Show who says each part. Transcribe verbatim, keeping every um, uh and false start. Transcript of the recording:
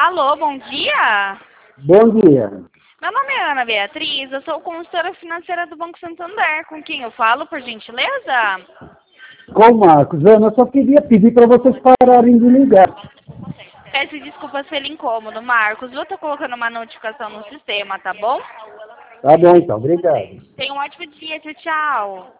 Speaker 1: Alô, bom dia.
Speaker 2: Bom dia.
Speaker 1: Meu nome é Ana Beatriz, eu sou consultora financeira do Banco Santander. Com quem eu falo, por gentileza?
Speaker 2: Com o Marcos. Ana, eu só queria pedir para vocês pararem de ligar.
Speaker 1: Peço desculpas pelo incômodo, Marcos. Vou estar colocando uma notificação no sistema, tá bom?
Speaker 2: Tá bom, então. Obrigado.
Speaker 1: Tenha um ótimo dia, tchau, tchau.